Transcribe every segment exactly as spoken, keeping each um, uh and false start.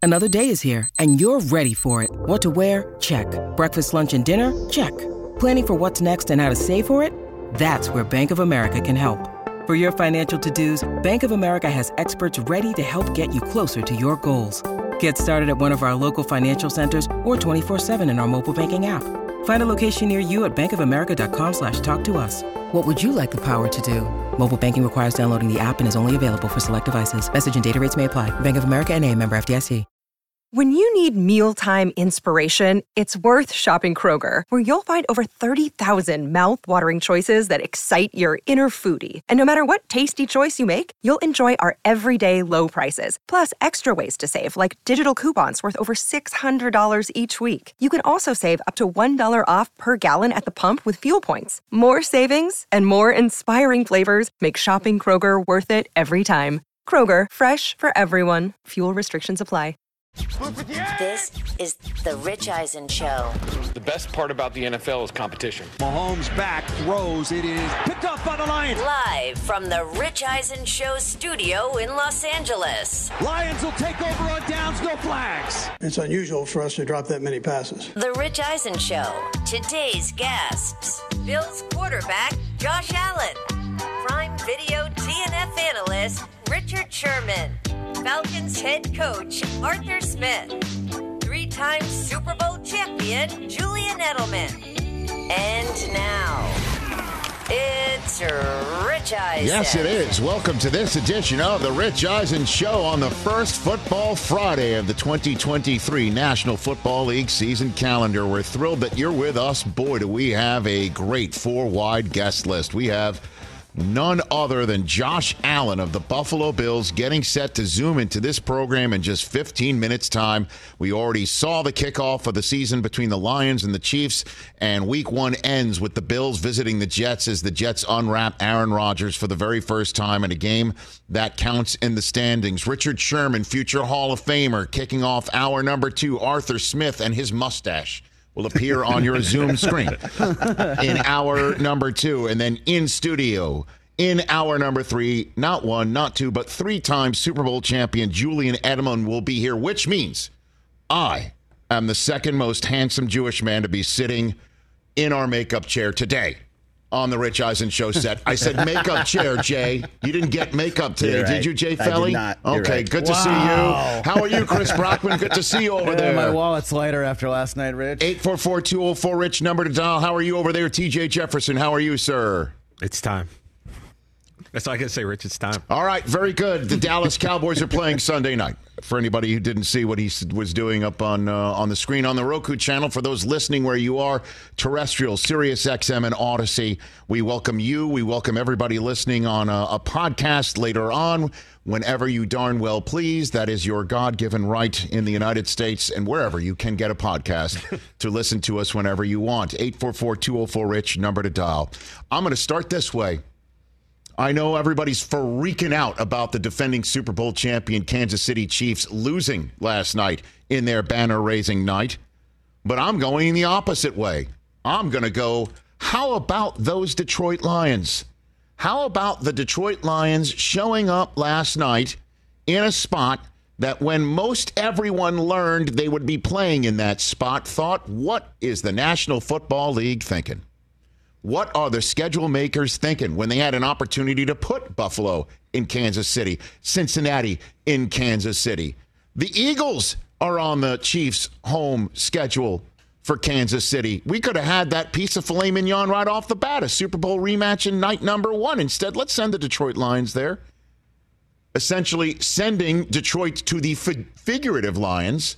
Another day is here, and you're ready for it. What to wear? Check. Breakfast, lunch, and dinner? Check. Planning for what's next and how to save for it? That's where Bank of America can help. For your financial to-dos, Bank of America has experts ready to help get you closer to your goals. Get started at one of our local financial centers or twenty-four seven in our mobile banking app. Find a location near you at bankofamerica.com slash talk to us. What would you like the power to do? Mobile banking requires downloading the app and is only available for select devices. Message and data rates may apply. Bank of America N A, member F D I C. When you need mealtime inspiration, it's worth shopping Kroger, where you'll find over thirty thousand mouth-watering choices that excite your inner foodie. And no matter what tasty choice you make, you'll enjoy our everyday low prices, plus extra ways to save, like digital coupons worth over six hundred dollars each week. You can also save up to one dollar off per gallon at the pump with fuel points. More savings and more inspiring flavors make shopping Kroger worth it every time. Kroger, fresh for everyone. Fuel restrictions apply. This is the Rich Eisen Show. The best part about the N F L is competition. Mahomes back, throws, it is picked up by the Lions. Live from the Rich Eisen Show studio in Los Angeles. Lions will take over on downs, no flags. It's unusual for us to drop that many passes. The Rich Eisen Show. Today's guests: Bills quarterback Josh Allen, Prime Video T N F analyst Richard Sherman, Falcons head coach Arthur Smith, three-time Super Bowl champion Julian Edelman. And now, it's Rich Eisen. Yes, it is. Welcome to this edition of the Rich Eisen Show on the first Football Friday of the twenty twenty-three National Football League season calendar. We're thrilled that you're with us. Boy, do we have a great four-wide guest list. We have none other than Josh Allen of the Buffalo Bills getting set to zoom into this program in just fifteen minutes time. We already saw the kickoff of the season between the Lions and the Chiefs, and week one ends with the Bills visiting the Jets as the Jets unwrap Aaron Rodgers for the very first time in a game that counts in the standings. Richard Sherman, future Hall of Famer, kicking off hour number two. Arthur Smith and his mustache will appear on your Zoom screen in hour number two. And then in studio, in hour number three, not one, not two, but three-time Super Bowl champion Julian Edelman will be here, which means I am the second most handsome Jewish man to be sitting in our makeup chair today on the Rich Eisen Show set. I said makeup chair, Jay. You didn't get makeup today, right. did you, Jay Felly? I did not. You're okay, right. good Wow. to see you. How are you, Chris Brockman? Good to see you over Yeah, there. my wallet's lighter after last night, Rich. eight four four, two oh four, RICH, number to dial. How are you over there, T J Jefferson? How are you, sir? It's time. That's all I can say, Rich. It's time. All right, very good. The Dallas Cowboys are playing Sunday night. For anybody who didn't see what he was doing up on uh, on the screen on the Roku channel, for those listening where you are, terrestrial, Sirius X M and Odyssey, we welcome you. We welcome everybody listening on a, a podcast later on, whenever you darn well please. That is your God-given right in the United States and wherever you can get a podcast to listen to us whenever you want. eight four four, two oh four, RICH, number to dial. I'm going to start this way. I know everybody's freaking out about the defending Super Bowl champion Kansas City Chiefs losing last night in their banner-raising night, but I'm going the opposite way. I'm going to go, how about those Detroit Lions? How about the Detroit Lions showing up last night in a spot that when most everyone learned they would be playing in that spot, thought, what is the National Football League thinking? What are the schedule makers thinking when they had an opportunity to put Buffalo in Kansas City, Cincinnati in Kansas City? The Eagles are on the Chiefs' home schedule for Kansas City. We could have had that piece of filet mignon right off the bat, a Super Bowl rematch in night number one. Instead, let's send the Detroit Lions there. Essentially sending Detroit to the fi- figurative Lions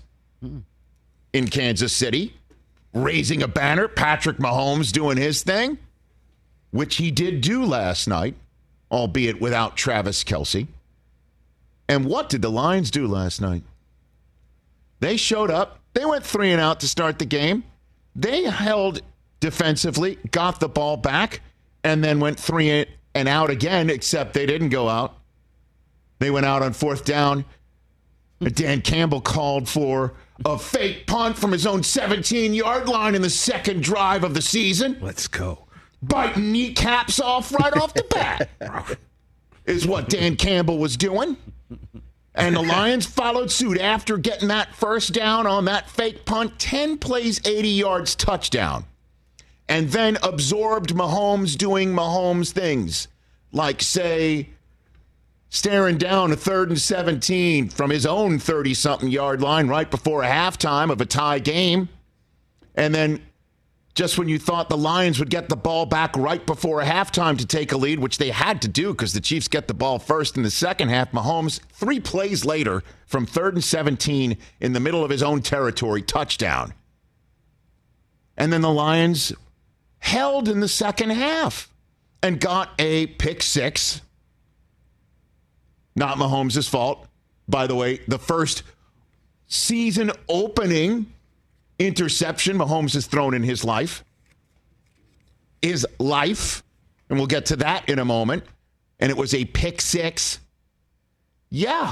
in Kansas City. Raising a banner, Patrick Mahomes doing his thing, which he did do last night, albeit without Travis Kelce. And what did the Lions do last night? They showed up. They went three and out to start the game. They held defensively, got the ball back, and then went three and out again, except they didn't go out. They went out on fourth down. Dan Campbell called for a fake punt from his own seventeen-yard line in the second drive of the season. Let's go. Biting kneecaps off right off the bat is what Dan Campbell was doing. And the Lions followed suit after getting that first down on that fake punt. ten plays, eighty yards, touchdown. And then absorbed Mahomes doing Mahomes things. Like, say, staring down a third and seventeen from his own thirty-something yard line right before a halftime of a tie game. And then just when you thought the Lions would get the ball back right before a halftime to take a lead, which they had to do because the Chiefs get the ball first in the second half, Mahomes, three plays later from third and seventeen in the middle of his own territory, touchdown. And then the Lions held in the second half and got a pick six. Not Mahomes' fault. By the way, the first season opening interception Mahomes has thrown in his life. His life. And we'll get to that in a moment. And it was a pick six. Yeah.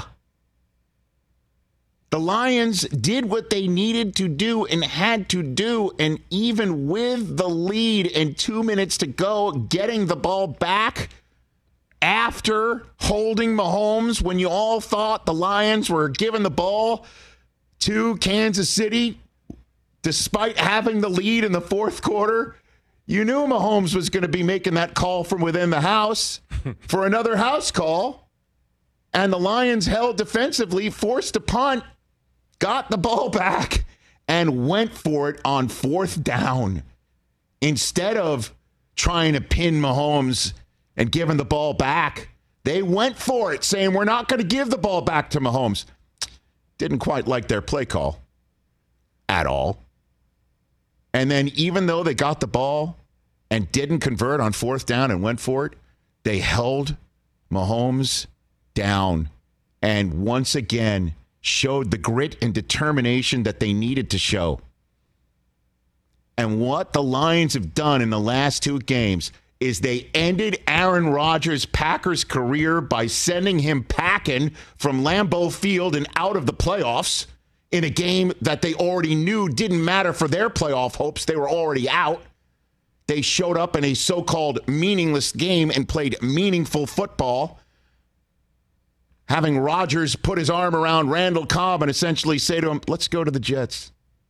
The Lions did what they needed to do and had to do. And even with the lead and two minutes to go, getting the ball back after holding Mahomes when you all thought the Lions were giving the ball to Kansas City, despite having the lead in the fourth quarter, you knew Mahomes was going to be making that call from within the house for another house call. And the Lions held defensively, forced a punt, got the ball back, and went for it on fourth down. Instead of trying to pin Mahomes and giving the ball back, they went for it, saying, we're not going to give the ball back to Mahomes. Didn't quite like their play call at all. And then even though they got the ball and didn't convert on fourth down and went for it, they held Mahomes down and once again showed the grit and determination that they needed to show. And what the Lions have done in the last two games is they ended Aaron Rodgers' Packers career by sending him packing from Lambeau Field and out of the playoffs in a game that they already knew didn't matter for their playoff hopes. They were already out. They showed up in a so-called meaningless game and played meaningful football, having Rodgers put his arm around Randall Cobb and essentially say to him, let's go to the Jets.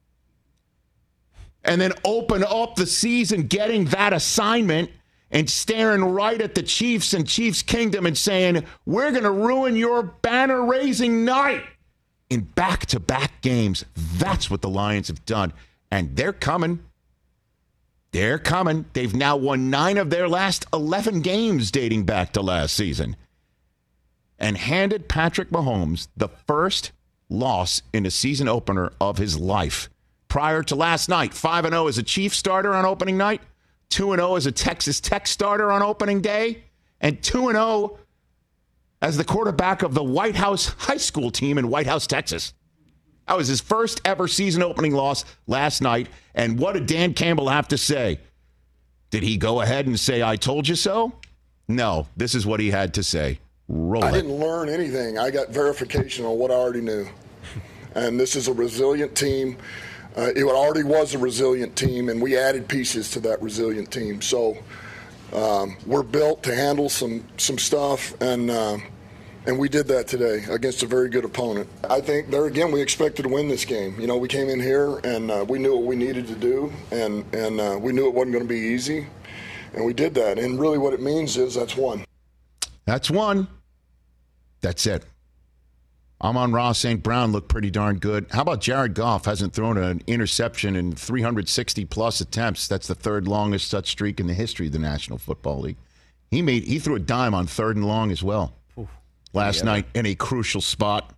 And then open up the season getting that assignment and staring right at the Chiefs and Chiefs Kingdom and saying, we're going to ruin your banner-raising night. In back-to-back games, that's what the Lions have done. And they're coming. They're coming. They've now won nine of their last eleven games dating back to last season. And handed Patrick Mahomes the first loss in a season opener of his life. Prior to last night, five and oh as a Chiefs starter on opening night, two and oh as a Texas Tech starter on opening day, and two and oh as the quarterback of the White House high school team in White House, Texas. That was his first ever season opening loss last night. And what did Dan Campbell have to say? Did he go ahead and say, I told you so? No, this is what he had to say. Roll I it. didn't learn anything. I got verification on what I already knew. And this is a resilient team. Uh, it already was a resilient team, and we added pieces to that resilient team. So um, we're built to handle some some stuff, and uh, and we did that today against a very good opponent. I think there again we expected to win this game. You know, we came in here and uh, we knew what we needed to do, and and uh, we knew it wasn't going to be easy, and we did that. And really, what it means is that's one. That's one. That's it. Amon-Ra Saint Brown looked pretty darn good. How about Jared Goff? Hasn't thrown an interception in three hundred sixty plus attempts. That's the third longest such streak in the history of the National Football League. He made he threw a dime on third and long as well Oof. last yeah. night in a crucial spot.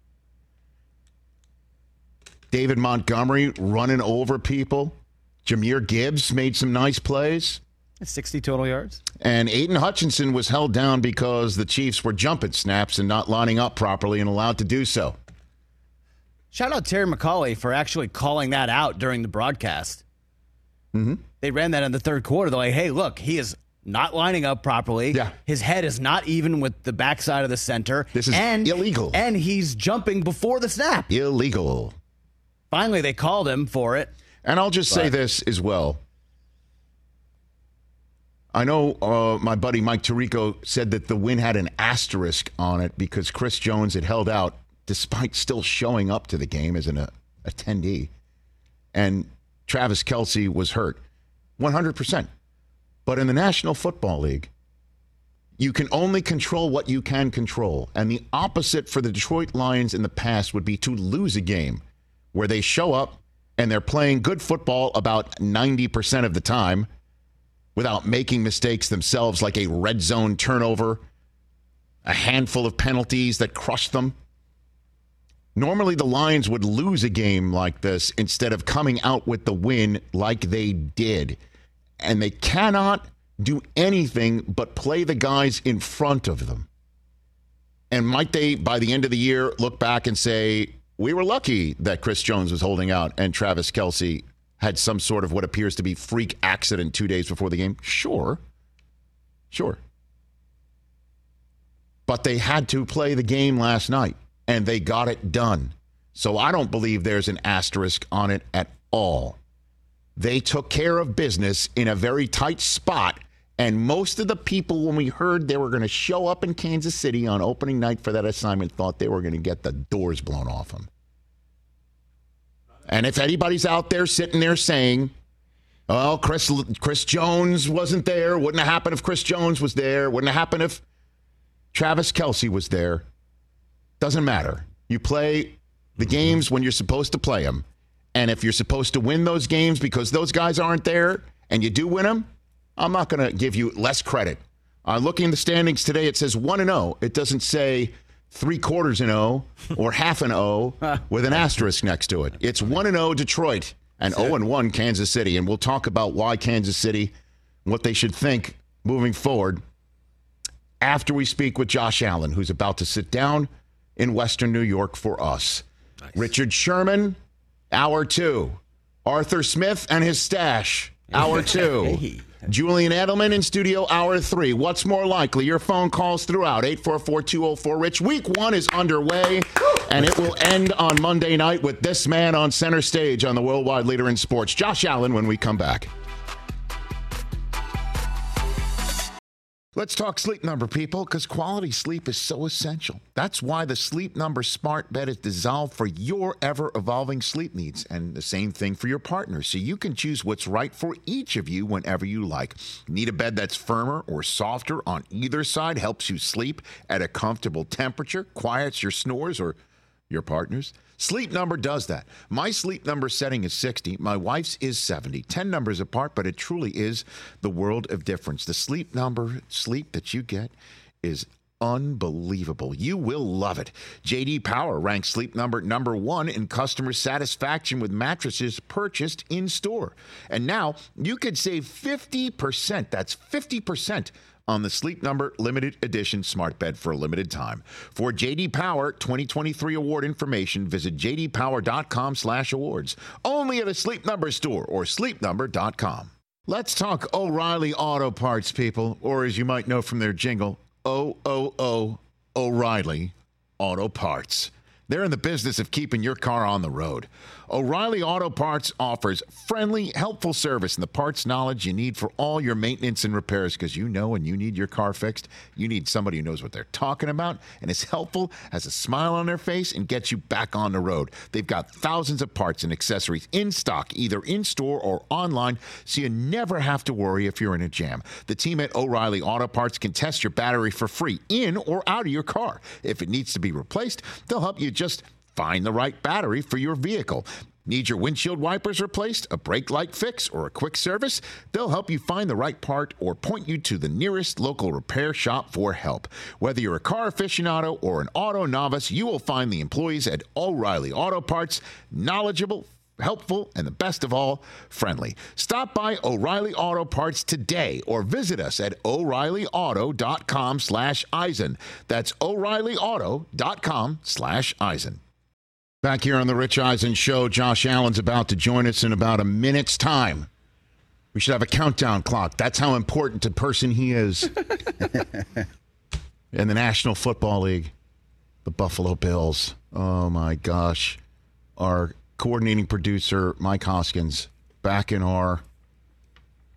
David Montgomery running over people. Jahmyr Gibbs made some nice plays. sixty total yards. And Aiden Hutchinson was held down because the Chiefs were jumping snaps and not lining up properly and allowed to do so. Shout out Terry McAulay for actually calling that out during the broadcast. Mm-hmm. They ran that in the third quarter. They're like, hey, look, he is not lining up properly. Yeah. His head is not even with the backside of the center. This is and, illegal. And he's jumping before the snap. Illegal. Finally, they called him for it. And I'll just but. say this as well. I know uh, my buddy Mike Tirico said that the win had an asterisk on it because Chris Jones had held out despite still showing up to the game as an uh, attendee. And Travis Kelce was hurt, one hundred percent. But in the National Football League, you can only control what you can control. And the opposite for the Detroit Lions in the past would be to lose a game where they show up and they're playing good football about ninety percent of the time without making mistakes themselves, like a red zone turnover, a handful of penalties that crush them. Normally, the Lions would lose a game like this instead of coming out with the win like they did. And they cannot do anything but play the guys in front of them. And might they, by the end of the year, look back and say, we were lucky that Chris Jones was holding out and Travis Kelce had some sort of what appears to be freak accident two days before the game? Sure. Sure. But they had to play the game last night, and they got it done. So I don't believe there's an asterisk on it at all. They took care of business in a very tight spot, and most of the people, when we heard they were going to show up in Kansas City on opening night for that assignment, thought they were going to get the doors blown off them. And if anybody's out there sitting there saying, oh, Chris, Chris Jones wasn't there, wouldn't have happened if Chris Jones was there, wouldn't have happened if Travis Kelce was there, doesn't matter. You play the games when you're supposed to play them. And if you're supposed to win those games because those guys aren't there and you do win them, I'm not going to give you less credit. Uh, looking at the standings today, it says one and oh. It doesn't say three quarters and oh or half an O with an asterisk next to it. It's one and oh Detroit and oh and one Kansas City. And we'll talk about why Kansas City, what they should think moving forward after we speak with Josh Allen, who's about to sit down in Western New York for us. Nice. Richard Sherman, hour two. Arthur Smith and his stash, hour two. Hey. Julian Edelman in studio, hour three. What's more likely? Your phone calls throughout. eight four four, two oh four, RICH. Week one is underway, and it will end on Monday night with this man on center stage on the worldwide leader in sports. Josh Allen when we come back. Let's talk Sleep Number, people, because quality sleep is so essential. That's why the Sleep Number smart bed is designed for your ever-evolving sleep needs, and the same thing for your partner, so you can choose what's right for each of you whenever you like. Need a bed that's firmer or softer on either side, helps you sleep at a comfortable temperature, quiets your snores or your partner's? Sleep Number does that. My Sleep Number setting is sixty. My wife's is seventy. ten numbers apart, but it truly is the world of difference. The Sleep Number sleep that you get is unbelievable. You will love it. J D Power ranks Sleep Number number one in customer satisfaction with mattresses purchased in store. And now you could save fifty percent. That's fifty percent on the Sleep Number limited edition smart bed for a limited time. For J D Power twenty twenty-three award information, visit j d power dot com slash awards. Only at a Sleep Number store or sleep number dot com. Let's talk O'Reilly Auto Parts, people, or as you might know from their jingle, O O O O'Reilly Auto Parts. They're in the business of keeping your car on the road. O'Reilly Auto Parts offers friendly, helpful service and the parts knowledge you need for all your maintenance and repairs, because you know when you need your car fixed, you need somebody who knows what they're talking about and is helpful, has a smile on their face, and gets you back on the road. They've got thousands of parts and accessories in stock, either in-store or online, so you never have to worry if you're in a jam. The team at O'Reilly Auto Parts can test your battery for free in or out of your car. If it needs to be replaced, they'll help you just find the right battery for your vehicle. Need your windshield wipers replaced, a brake light fix, or a quick service? They'll help you find the right part or point you to the nearest local repair shop for help. Whether you're a car aficionado or an auto novice, you will find the employees at O'Reilly Auto Parts knowledgeable, helpful, and the best of all, friendly. Stop by O'Reilly Auto Parts today or visit us at o'reilly auto dot com slash Eisen. That's o'reilly auto dot com slash Eisen. Back here on the Rich Eisen Show, Josh Allen's about to join us in about a minute's time. We should have a countdown clock. That's how important a person he is. In the National Football League, the Buffalo Bills. Oh, my gosh. Our coordinating producer, Mike Hoskins, back in our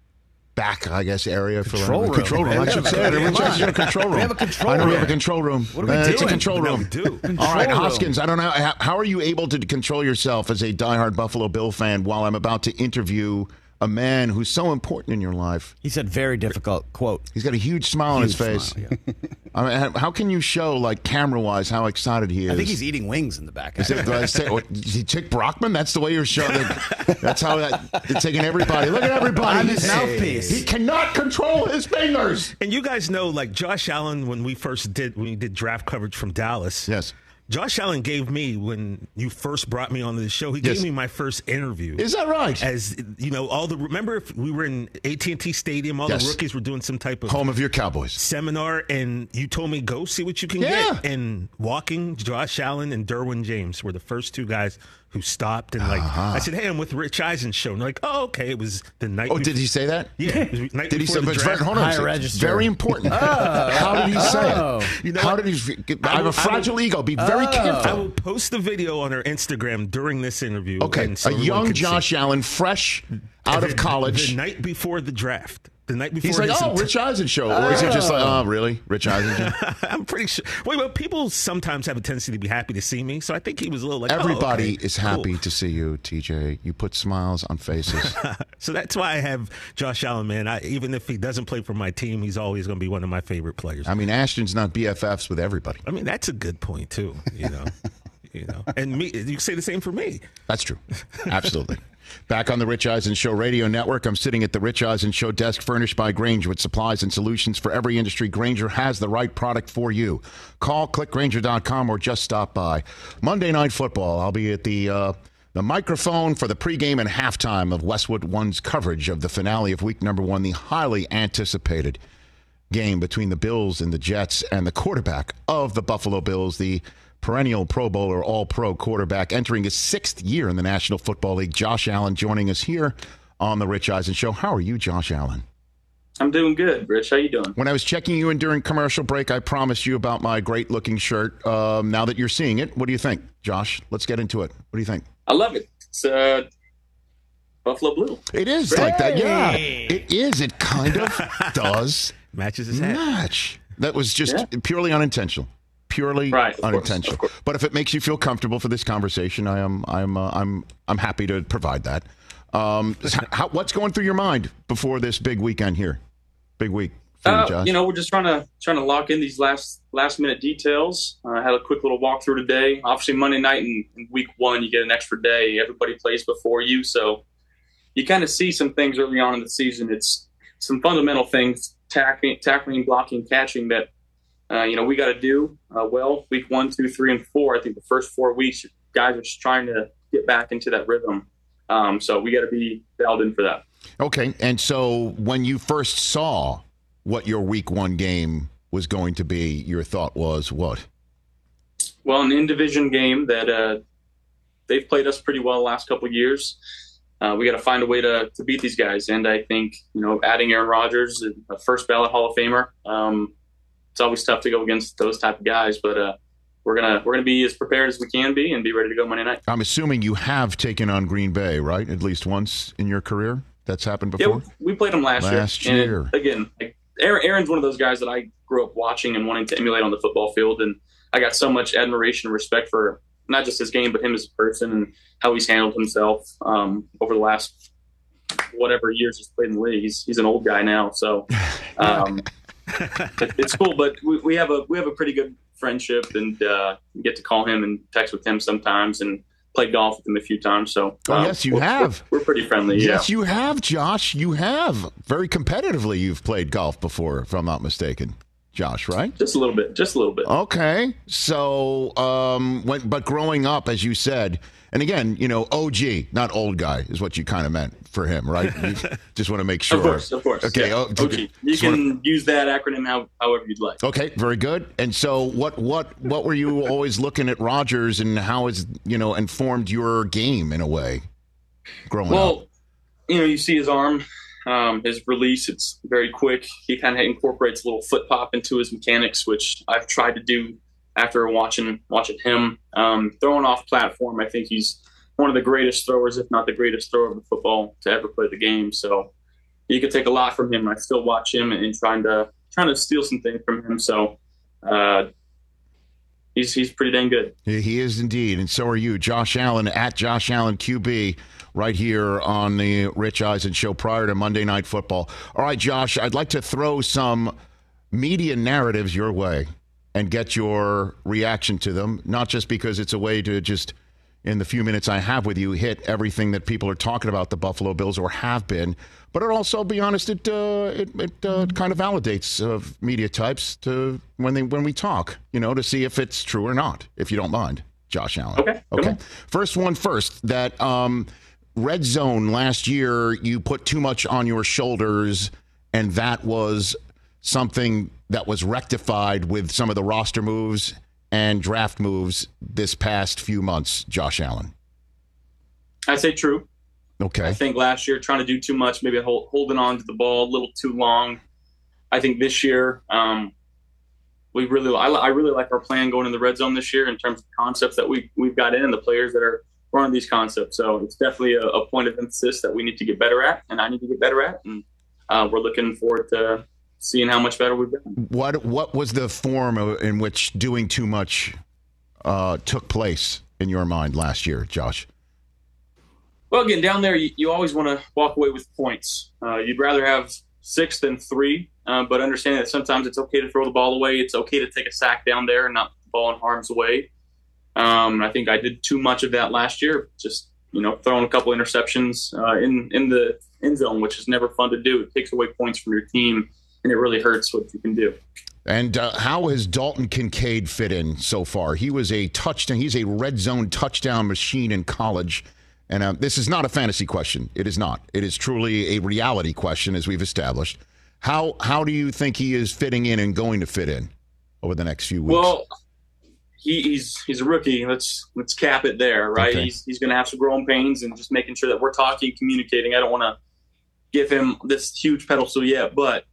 back, I guess, area for Control room. Control room. I should say it. Rich Eisen a control room. We have a control I know room. we have a control room. What are we Uh, doing? It's a control No, room. we do. All right, room. Hoskins, I don't know. How, how are you able to control yourself as a diehard Buffalo Bill fan while I'm about to interview a man who's so important in your life? He said very difficult, quote. He's got a huge smile on his Huge face. smile, yeah. I mean, how can you show, like, camera-wise, how excited he is? I think he's eating wings in the back. Is it, did I say, what, did he take Brockman? That's the way you're showing it. That's how that, it's taking everybody. Look at everybody. I'm his He's- mouthpiece. He cannot control his fingers. And you guys know, like Josh Allen, when we first did when we did draft coverage from Dallas. Yes. Josh Allen gave me, when you first brought me on the show, he Yes. gave me my first interview. Is that right? As you know, all the remember if we were in A T and T Stadium, all Yes. the rookies were doing some type of Home of your Cowboys. seminar, and you told me go see what you can Yeah. get. And walking, Josh Allen and Derwin James were the first two guys who stopped. And like Uh-huh. I said, hey, I'm with Rich Eisen show. And they're like, oh, okay. It was the night. Oh, bef- did he say that? Yeah. It was the night Did he before say? the But draft. hold on, a High second. register. Very important. How did he say it? You know How what? did he? I I have will- a fragile I will- ego. Be very I careful. will post the video on our Instagram during this interview. Okay, and so a everyone young can see. Josh Allen, fresh out of The- college. The night before the draft. The night before He's like, his oh, enti- Rich Eisen show. Or is he just like, oh, really? Rich Eisen show? I'm pretty sure. Wait, but people sometimes have a tendency to be happy to see me, so I think he was a little like, Everybody oh, okay, is cool. happy to see you, T J. You put smiles on faces. So that's why I have Josh Allen, man. I, even if he doesn't play for my team, he's always going to be one of my favorite players. I mean, Ashton's not B F Fs with everybody. I mean, that's a good point too. You know, you know, and me, you can say the same for me. That's true. Absolutely. Back on the Rich Eisen Show Radio Network, I'm sitting at the Rich Eisen Show desk furnished by Grainger with supplies and solutions for every industry. Grainger has the right product for you. Call, click Grainger dot com, or just stop by. Monday Night Football, I'll be at the uh, the microphone for the pregame and halftime of Westwood One's coverage of the finale of week number one, the highly anticipated game between the Bills and the Jets, and the quarterback of the Buffalo Bills, the perennial Pro Bowler, all-pro quarterback, entering his sixth year in the National Football League, Josh Allen, joining us here on the Rich Eisen Show. How are you, Josh Allen? I'm doing good, Rich. How you doing? When I was checking you in during commercial break, I promised you about my great-looking shirt. Um, now that you're seeing it, what do you think, Josh? Let's get into it. What do you think? I love it. It's uh, Buffalo Blue. It is like that, yeah. It is. It kind of does Matches his hat. match. That was just Yeah. purely unintentional. Purely Right, of course, unintentional. of course. But if it makes you feel comfortable for this conversation, I am I'm uh, I'm I'm happy to provide that. Um, how, what's going through your mind before this big weekend here? Big week for you, Uh, Josh. you know, we're just trying to trying to lock in these last last minute details. Uh, I had a quick little walkthrough today. Obviously, Monday night and, and week one, you get an extra day. Everybody plays before you, so you kind of see some things early on in the season. It's some fundamental things, tackling, tackling, blocking, catching that uh, you know we got to do uh, well. Week one, two, three, and four. I think the first four weeks, guys are just trying to get back into that rhythm. Um, so we got to be dialed in for that. Okay, and so when you first saw what your week one game was going to be, your thought was what? Well, an in-division game that uh, they've played us pretty well the last couple of years. Uh, we got to find a way to, to beat these guys. And I think, you know, adding Aaron Rodgers, a first ballot Hall of Famer, um, it's always tough to go against those type of guys. But uh, we're gonna we're gonna be as prepared as we can be and be ready to go Monday night. I'm assuming you have taken on Green Bay, right? At least once in your career? That's happened before? Yeah, we played them last, Last year. year. And again, like, Aaron, Aaron's one of those guys that I grew up watching and wanting to emulate on the football field. And I got so much admiration and respect for not just his game, but him as a person and how he's handled himself um, over the last whatever years he's played in the league. He's, he's an old guy now, so um, it, it's cool. But we, we have a we have a pretty good friendship, and uh, get to call him and text with him sometimes, and play golf with him a few times. So Oh, um, yes, you we're, have. We're, we're pretty friendly. Yes, yeah. you have, Josh. You have. Very competitively, you've played golf before, if I'm not mistaken. Josh, right? Just a little bit. Just a little bit. Okay. So, um, when, but growing up, as you said, and again, you know, O G, not old guy, is what you kind of meant for him, right? You just want to make sure. Of course, of course. Okay. Yeah. oh, O G. You just wanna- can use that acronym how, however you'd like. Okay, very good. And so, what, what, what were you always looking at Rodgers, and how has, you know, informed your game in a way growing Well, up? you know, you see his arm, um, his release. It's very quick. He kind of incorporates a little foot pop into his mechanics, which I've tried to do after watching watching him um, throwing off platform. I think he's one of the greatest throwers, if not the greatest thrower of the football to ever play the game. So, you could take a lot from him. I still watch him and, and trying to trying to steal some things from him. So uh, he's he's pretty dang good. He is indeed, and so are you. Josh Allen at Josh Allen Q B right here on the Rich Eisen Show prior to Monday Night Football. All right, Josh, I'd like to throw some media narratives your way and get your reaction to them, not just because it's a way to just, in the few minutes I have with you, hit everything that people are talking about the Buffalo Bills or have been, but it also, be honest, it uh, it, it uh, kind of validates uh, media types to when they when we talk, you know, to see if it's true or not, if you don't mind, Josh Allen. Okay. Okay. First one first, that um, red zone last year, you put too much on your shoulders, and that was something that was rectified with some of the roster moves and draft moves this past few months, Josh Allen. I say true. Okay. I think last year trying to do too much, maybe hold, holding on to the ball a little too long. I think this year um, we really, I, I really like our plan going in the red zone this year in terms of concepts that we we've got in and the players that are running these concepts. So it's definitely a, a point of emphasis that we need to get better at, and I need to get better at, and uh, we're looking forward to seeing how much better we've been. What what was the form in which doing too much uh, took place in your mind last year, Josh? Well, again, down there, you, you always want to walk away with points. Uh, you'd rather have six than three, uh, but understanding that sometimes it's okay to throw the ball away. It's okay to take a sack down there and not put the ball in harm's way. Um, I think I did too much of that last year, just, you know, throwing a couple interceptions uh, in, in the end zone, which is never fun to do. It takes away points from your team, and it really hurts what you can do. And uh, how has Dalton Kincaid fit in so far? He was a touchdown. He's a red zone touchdown machine in college. And uh, this is not a fantasy question. It is not. It is truly a reality question, as we've established. How how do you think he is fitting in and going to fit in over the next few weeks? Well, he, he's he's a rookie. Let's let's cap it there, right? Okay. He's he's going to have some growing pains, and just making sure that we're talking, communicating. I don't want to give him this huge pedestal yet, but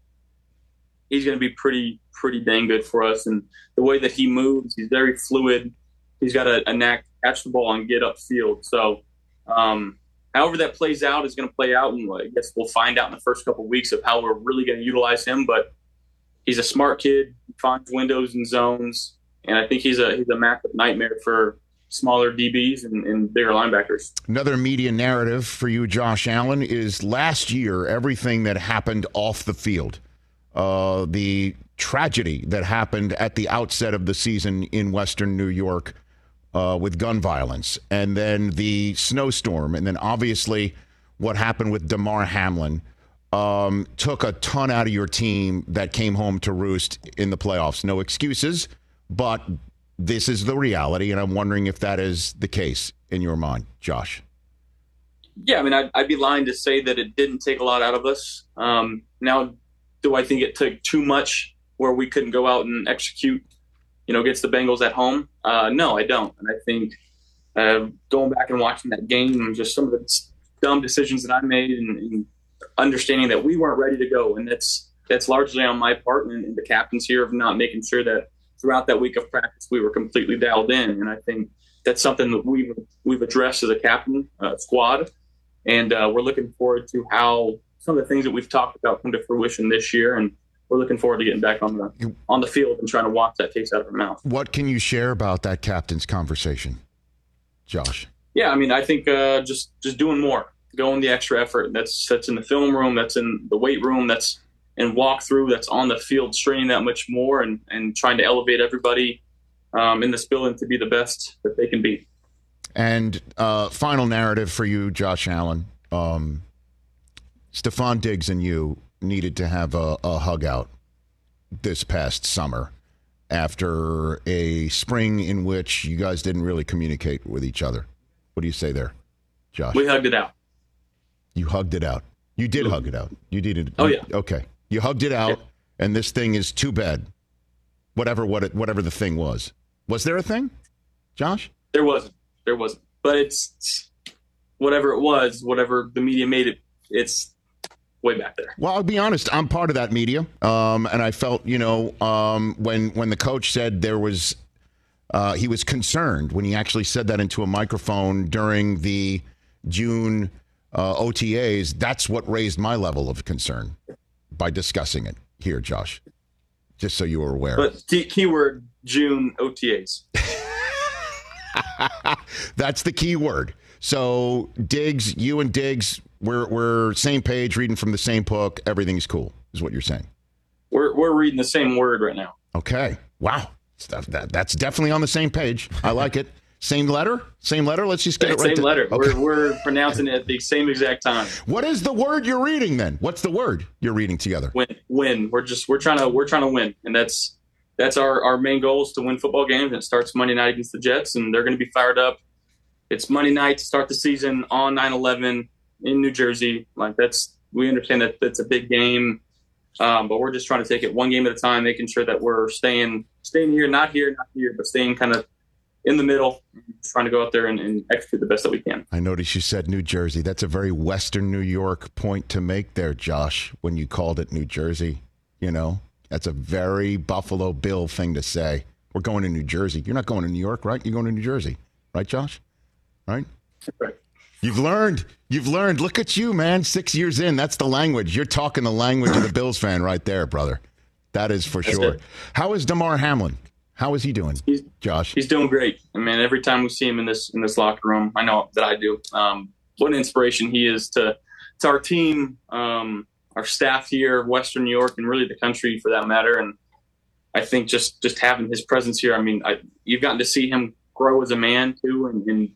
he's going to be pretty pretty dang good for us. And the way that he moves, he's very fluid. He's got a, a knack to catch the ball and get upfield. So. Um, however that plays out is going to play out, and I guess we'll find out in the first couple of weeks of how we're really going to utilize him. But he's a smart kid, he finds windows and zones, and I think he's a he's a matchup nightmare for smaller D Bs and, and bigger linebackers. Another media narrative for you, Josh Allen, is last year everything that happened off the field, uh, the tragedy that happened at the outset of the season in Western New York. Uh, with gun violence, and then the snowstorm, and then obviously what happened with Damar Hamlin um, took a ton out of your team that came home to roost in the playoffs. No excuses, but this is the reality, and I'm wondering if that is the case in your mind, Josh. Yeah, I mean, I'd, I'd be lying to say that it didn't take a lot out of us. Um, now, do I think it took too much where we couldn't go out and execute, you know, against the Bengals at home? Uh, no, I don't. And I think uh, going back and watching that game and just some of the dumb decisions that I made and, and understanding that we weren't ready to go. And that's that's largely on my part and, and the captains here of not making sure that throughout that week of practice we were completely dialed in. And I think that's something that we've, we've addressed as a captain uh, squad. And uh, we're looking forward to how some of the things that we've talked about come to fruition this year. And we're looking forward to getting back on the on the field and trying to wash that taste out of our mouth. What can you share about that captain's conversation, Josh? Yeah, I mean, I think uh, just just doing more, going the extra effort. That's that's in the film room, that's in the weight room, that's in walkthrough, that's on the field, straining that much more, and and trying to elevate everybody um, in this building to be the best that they can be. And uh, final narrative for you, Josh Allen. Um, Stephon Diggs and you needed to have a, a hug out this past summer after a spring in which you guys didn't really communicate with each other. What do you say there, Josh? We hugged it out. You hugged it out. You did mm-hmm. hug it out. You did it. Oh, yeah. Okay. You hugged it out, yeah. And this thing is too bad. Whatever what it, whatever the thing was. Was there a thing, Josh? There wasn't. There wasn't. But it's whatever it was, whatever the media made it, it's way back there. Well, I'll be honest. I'm part of that media, um, and I felt, you know, um, when when the coach said there was, uh, he was concerned when he actually said that into a microphone during the June uh, O T As, that's what raised my level of concern by discussing it here, Josh. Just so you were aware. But key, keyword June O T As. That's the key word. So Diggs, you and Diggs, we're we're same page, reading from the same book. Everything's cool, is what you're saying. We're we're reading the same word right now. Okay. Wow. That, that, that's definitely on the same page. I like it. Same letter? Same letter? Let's just get same, it right. Same to, letter. Okay. We're, we're pronouncing it at the same exact time. What is the word you're reading then? What's the word you're reading together? Win. Win. We're just we're trying to we're trying to win, and that's that's our, our main goal is to win football games. And it starts Monday night against the Jets, and they're going to be fired up. It's Monday night to start the season on nine eleven in New Jersey. Like that's we understand that that's a big game, um, but we're just trying to take it one game at a time, making sure that we're staying staying here, not here, not here, but staying kind of in the middle, trying to go out there and, and execute the best that we can. I noticed you said New Jersey. That's a very Western New York point to make there, Josh, when you called it New Jersey. You know, that's a very Buffalo Bill thing to say. We're going to New Jersey. You're not going to New York, right? You're going to New Jersey. Right, Josh? Right? Right. You've learned. You've learned. Look at you, man. Six years in. That's the language. You're talking the language of the Bills fan right there, brother. That is for That's sure. it. How is Damar Hamlin? How is he doing, he's, Josh? He's doing great. I mean, every time we see him in this in this locker room, I know that I do. Um, what an inspiration he is to to our team, um, our staff here, Western New York, and really the country for that matter. And I think just just having his presence here, I mean, I, you've gotten to see him grow as a man too, and, and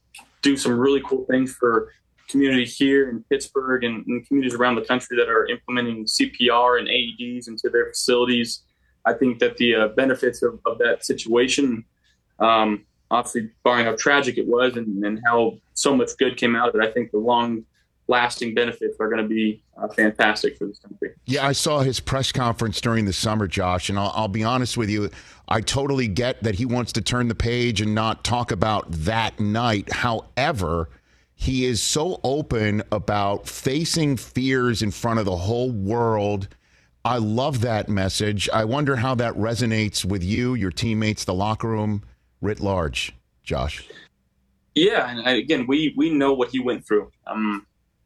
do some really cool things for community here in Pittsburgh and, and communities around the country that are implementing C P R and A E Ds into their facilities. I think that the uh, benefits of, of that situation, um, obviously barring how tragic it was and, and how so much good came out of it, I think the long-lasting benefits are going to be uh, fantastic for this country. Yeah, I saw his press conference during the summer, Josh, and I'll, I'll be honest with you. I totally get that he wants to turn the page and not talk about that night. However, he is so open about facing fears in front of the whole world. I love that message. I wonder how that resonates with you, your teammates, the locker room, writ large, Josh. Yeah, and again, we we know what he went through. Um,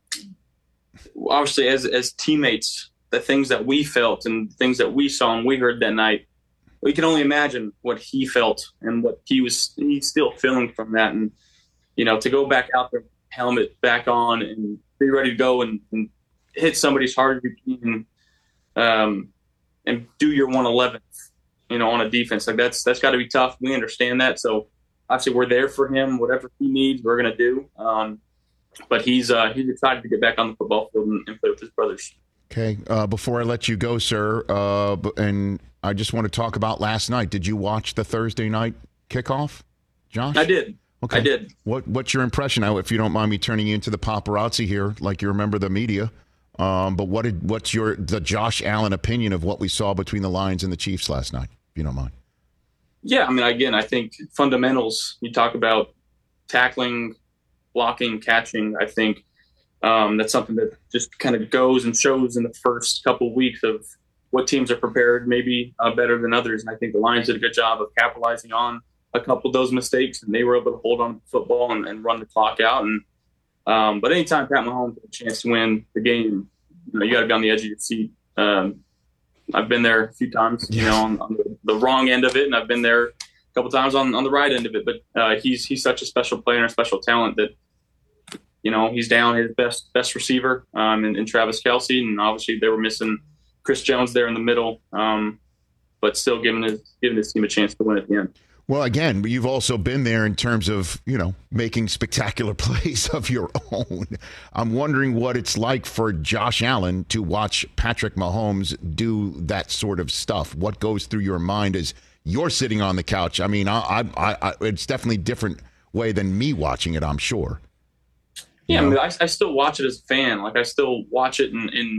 obviously, as as teammates, the things that we felt and things that we saw and we heard that night, we can only imagine what he felt and what he was he's still feeling from that. And you know, to go back out there, helmet back on, and be ready to go and, and hit somebody as hard as you can. Um, and do your one eleventh, you know, on a defense like that's that's got to be tough. We understand that, so obviously we're there for him. Whatever he needs, we're going to do. Um, but he's uh, he's excited to get back on the football field and, and play with his brothers. Okay, uh, before I let you go, sir, uh, and I just want to talk about last night. Did you watch the Thursday night kickoff, Josh? I did. Okay, I did. What What's your impression? Now, if you don't mind me turning you into the paparazzi here, like you remember the media. Um, but what did what's your the Josh Allen opinion of what we saw between the Lions and the Chiefs last night, if you don't mind? Yeah, I mean, again, I think fundamentals, you talk about tackling, blocking, catching, I think um, that's something that just kind of goes and shows in the first couple of weeks of what teams are prepared maybe uh, better than others. And I think the Lions did a good job of capitalizing on a couple of those mistakes, and they were able to hold on to the football and, and run the clock out. And Um, but anytime Pat Mahomes has a chance to win the game, you know, you got to be on the edge of your seat. Um, I've been there a few times, you know, on, on the, the wrong end of it, and I've been there a couple times on, on the right end of it. But uh, he's he's such a special player and a special talent that, you know, he's down his best best receiver um, in, in Travis Kelce, and obviously they were missing Chris Jones there in the middle, um, but still giving his giving his team a chance to win at the end. Well, again, you've also been there in terms of, you know, making spectacular plays of your own. I'm wondering what it's like for Josh Allen to watch Patrick Mahomes do that sort of stuff. What goes through your mind as you're sitting on the couch? I mean, I, I, I, it's definitely a different way than me watching it, I'm sure. Yeah, you know? I mean, I, I still watch it as a fan. Like, I still watch it, and, and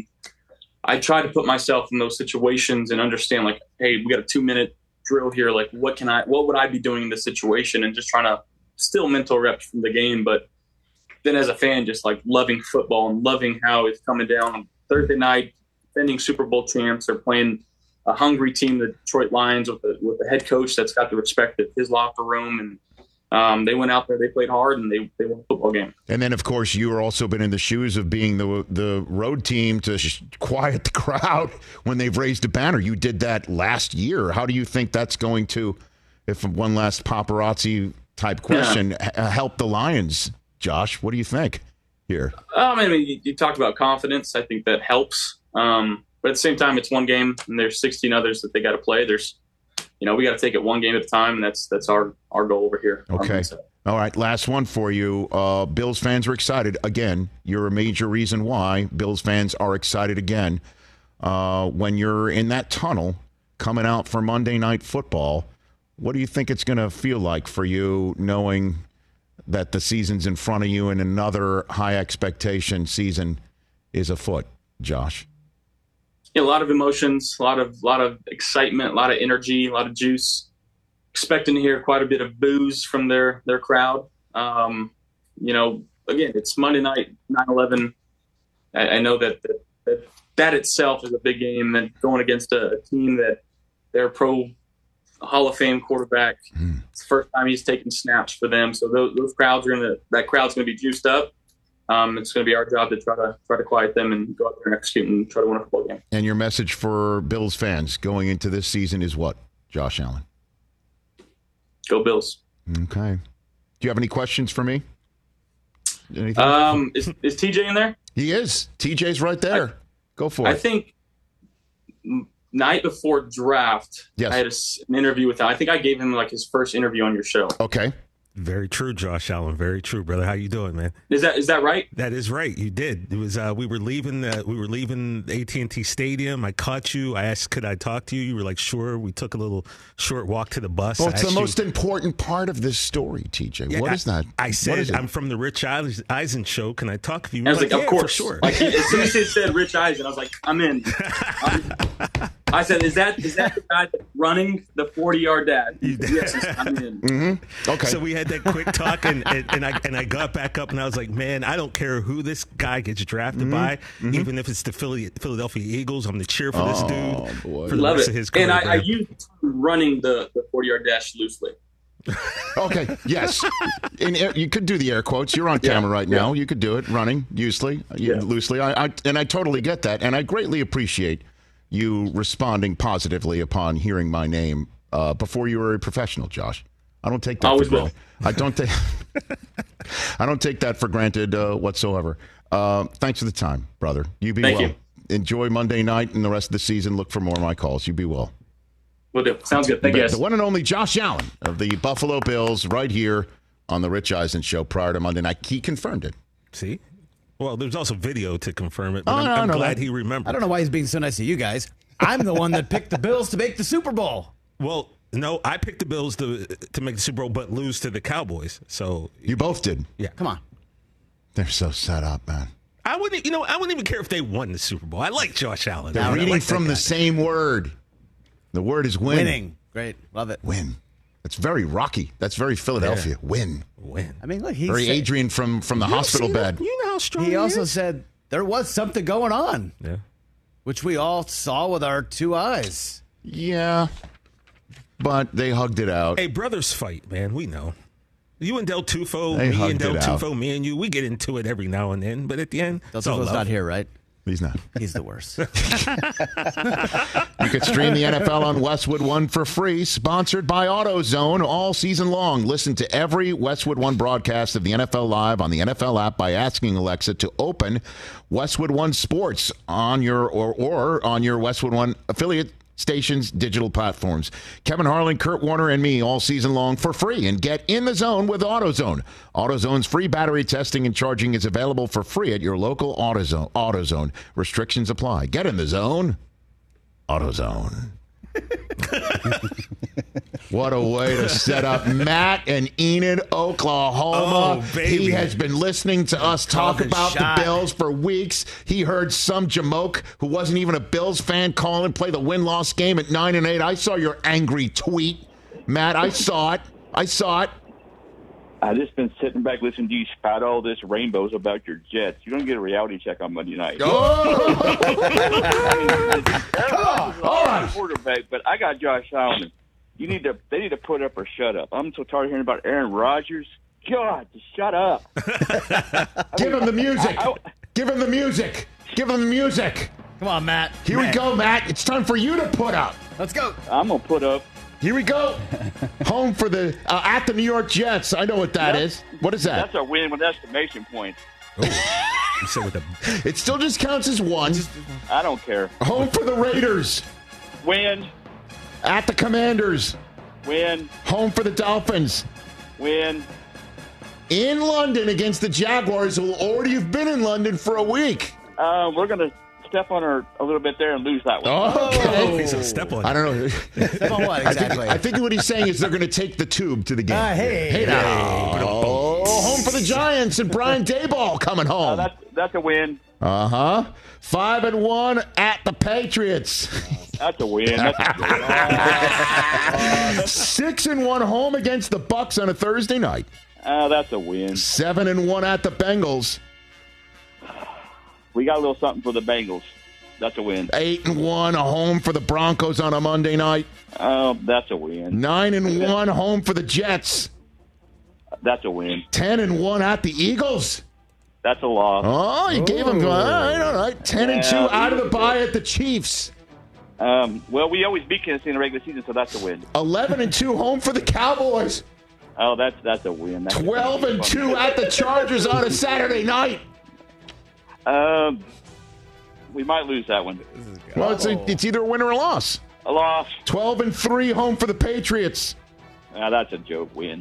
I try to put myself in those situations and understand, like, hey, we got a two-minute drill here, like what can I what would I be doing in this situation, and just trying to still mental reps from the game, but then as a fan just like loving football and loving how it's coming down on Thursday night, defending Super Bowl champs. They're playing a hungry team, the Detroit Lions, with the with the head coach that's got the respect of his locker room, and um, they went out there, they played hard, and they, they won a football game. And then, of course, you were also been in the shoes of being the the road team to sh- quiet the crowd when they've raised a banner. You did that last year. How do you think that's going to, if one last paparazzi type question, yeah. h- help the Lions, Josh? What do you think here? Um, I mean, you, you talked about confidence. I think that helps. Um, but at the same time, it's one game, and there's sixteen others that they got to play. There's You know, we got to take it one game at a time, and that's that's our, our goal over here. Okay. All right, last one for you. Uh, Bills fans are excited. Again, you're a major reason why Bills fans are excited again. Uh, when you're in that tunnel coming out for Monday Night Football, what do you think it's going to feel like for you knowing that the season's in front of you and another high expectation season is afoot, Josh? Yeah, a lot of emotions, a lot of lot of excitement, a lot of energy, a lot of juice. Expecting to hear quite a bit of boos from their their crowd. Um, you know, again, it's Monday night, nine eleven. I, I know that, that that that itself is a big game. And going against a, a team that they're pro Hall of Fame quarterback. Mm. It's the first time he's taken snaps for them. So those, those crowds are gonna that crowd's gonna be juiced up. Um, it's going to be our job to try to try to quiet them and go out there and execute and try to win a football game. And your message for Bills fans going into this season is what, Josh Allen? Go Bills. Okay. Do you have any questions for me? Anything? Um, is is T J in there? He is. T J's right there. I, go for I it. I think night before draft, yes. I had a, an interview with him. I think I gave him like his first interview on your show. Okay. Very true, Josh Allen. Very true, brother. How you doing, man? Is that is that right? That is right. You did. It was. Uh, we were leaving. The, we were leaving A T and T Stadium. I caught you. I asked, could I talk to you? You were like, sure. We took a little short walk to the bus. Well, it's the most you, important part of this story, T J. Yeah, what I, is that? I said, is I'm from the Rich Eisen show. Can I talk to you? I was like, like of yeah, course. For sure. Like, as soon as he said Rich Eisen, I was like, I'm in. I'm, I said, is that is that the guy that's running the forty-yard dash? Yes, I'm in. Mm-hmm. Okay. So we had that quick talk, and, and, and I and I got back up, and I was like, man, I don't care who this guy gets drafted mm-hmm. by, mm-hmm. even if it's the Philly, Philadelphia Eagles. I'm the cheer for this oh, dude boy. for the Love rest it. of his career. And I, I use running the, the forty-yard dash loosely. Okay, yes. In air, you could do the air quotes. You're on camera yeah, right now. Yeah. You could do it running loosely. Yeah. Loosely. I, I and I totally get that, and I greatly appreciate you responding positively upon hearing my name uh, before you were a professional, Josh. I don't take that Always for granted. I don't take I don't take that for granted uh, whatsoever. Uh, thanks for the time, brother. You be Thank well. You. Enjoy Monday night and the rest of the season. Look for more of my calls. You be well. Will do. Sounds good. Thank you, guys. The one and only Josh Allen of the Buffalo Bills right here on the Rich Eisen Show prior to Monday night. He confirmed it. See? Well, there's also video to confirm it, but oh, I'm, no, I'm no, glad no. he remembered. I don't know why he's being so nice to you guys. I'm the one that picked the Bills to make the Super Bowl. Well, no, I picked the Bills to to make the Super Bowl, but lose to the Cowboys. So you both did. Yeah, come on. They're so set up, man. I wouldn't, you know, I wouldn't even care if they won the Super Bowl. I like Josh Allen. They're reading like from the same word. The word is win. Winning. Great, love it. Win. That's very Rocky. That's very Philadelphia. Yeah. Win. Win. I mean, look, he's very Adrian from from the hospital bed. You know how strong he, he also is? said there was something going on. Yeah. Which we all saw with our two eyes. Yeah. But they hugged it out. Hey, brothers fight, man. We know. You and Del Tufo, they me and Del Tufo, me and you, we get into it every now and then. But at the end, Del Tufo's not here, right? He's not. He's the worst. You could stream the N F L on Westwood One for free. Sponsored by AutoZone all season long. Listen to every Westwood One broadcast of the N F L Live on the N F L app by asking Alexa to open Westwood One Sports on your or, or on your Westwood One affiliate stations, digital platforms. Kevin Harlan, Kurt Warner, and me all season long for free. And get in the zone with AutoZone. AutoZone's free battery testing and charging is available for free at your local AutoZone. AutoZone. Restrictions apply. Get in the zone. AutoZone. What a way to set up Matt in Enid, Oklahoma. Oh, baby. He has been listening to us talk about shot. the Bills for weeks. He heard some jamoke who wasn't even a Bills fan call and play the win-loss game at nine and eight. I saw your angry tweet, Matt. I saw it. I saw it. I just been sitting back listening to you spout all this rainbows about your Jets. You're going to get a reality check on Monday night. Oh! I mean, All right. quarterback, but I got Josh Allen. You need to. They need to put up or shut up. I'm so tired of hearing about Aaron Rodgers. God, just shut up. Give him the music. I, I, Give him the music. Give him the music. Come on, Matt. Here Matt. we go, Matt. It's time for you to put up. Let's go. I'm gonna put up. Here we go. Home for the uh, at the New York Jets. I know what that yep. is. What is that? That's a win with exclamation points. Oh, you said with a... It still just counts as one. I don't care. Home for the Raiders. Win. At the Commanders. Win. Home for the Dolphins. Win. In London against the Jaguars, who will already have been in London for a week. Uh, we're going to step on her a little bit there and lose that one. Oh, okay. Oh, he's a step on. I don't know. Step on what, exactly? I think, I think what he's saying is they're going to take the tube to the game. Uh, hey. Hey, now. Oh, home for the Giants and Brian Daboll coming home. Uh, that's, that's a win. Uh-huh. Five and one at the Patriots. That's a win. That's a win. Six and one home against the Bucks on a Thursday night. Uh, that's a win. Seven and one at the Bengals. We got a little something for the Bengals. That's a win. Eight and one home for the Broncos on a Monday night. Oh, uh, that's a win. Nine and one home for the Jets. That's a win. Ten and one at the Eagles. That's a loss. Oh, you Ooh. gave them. All right, all right. Ten yeah, and two out of the bye at the Chiefs. Um, well, we always beat Kansas City in the regular season, so that's a win. Eleven and two home for the Cowboys. Oh, that's that's a win. That's Twelve and two at the Chargers on a Saturday night. Um, we might lose that one. Well, it's a, it's either a win or a loss. A loss. Twelve and three home for the Patriots. Now that's a joke win.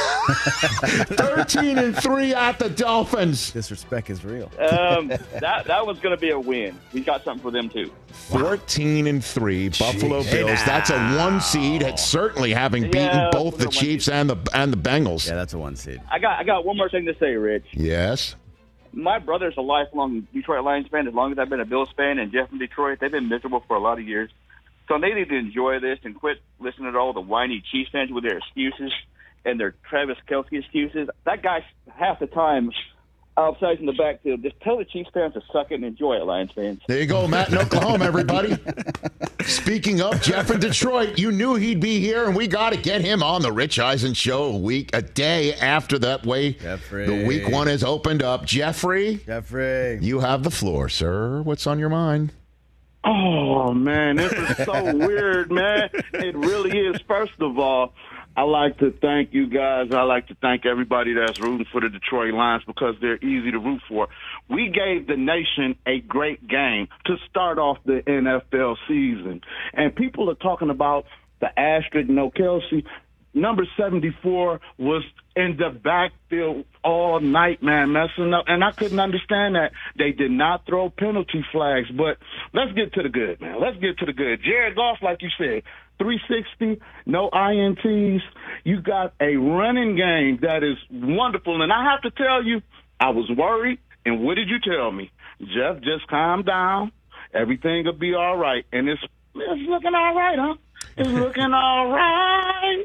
Thirteen and three at the Dolphins. Disrespect is real. Um, that that was going to be a win. We got something for them too. Fourteen and three, Buffalo Jeez. Bills. That's a one seed. It's certainly having beaten yeah, both the Chiefs and the and the Bengals. Yeah, that's a one seed. I got I got one more thing to say, Rich. Yes. My brother's a lifelong Detroit Lions fan. As long as I've been a Bills fan, and Jeff from Detroit, they've been miserable for a lot of years. So they need to enjoy this and quit listening to all the whiny Chiefs fans with their excuses and their Travis Kelce excuses. That guy, half the time, outside in the backfield, just tell the Chiefs fans to suck it and enjoy it, Lions fans. There you go, Matt in Oklahoma, everybody. Speaking of Jeff in Detroit, you knew he'd be here, and we got to get him on the Rich Eisen Show a week, a day after that way Jeffrey. The week one has opened up. Jeffrey, Jeffrey, you have the floor, sir. What's on your mind? Oh, man, this is so weird, man. It really is. First of all, I like to thank you guys. I like to thank everybody that's rooting for the Detroit Lions because they're easy to root for. We gave the nation a great game to start off the N F L season. And people are talking about the asterisk, no Kelce. Number seventy-four was in the backfield all night, man, messing up. And I couldn't understand that. They did not throw penalty flags. But let's get to the good, man. Let's get to the good. Jared Goff, like you said, three sixty, no I N Ts. You got a running game that is wonderful. And I have to tell you, I was worried. And what did you tell me? Jeff, just calm down. Everything will be all right. And it's, it's looking all right, huh? It's looking all right.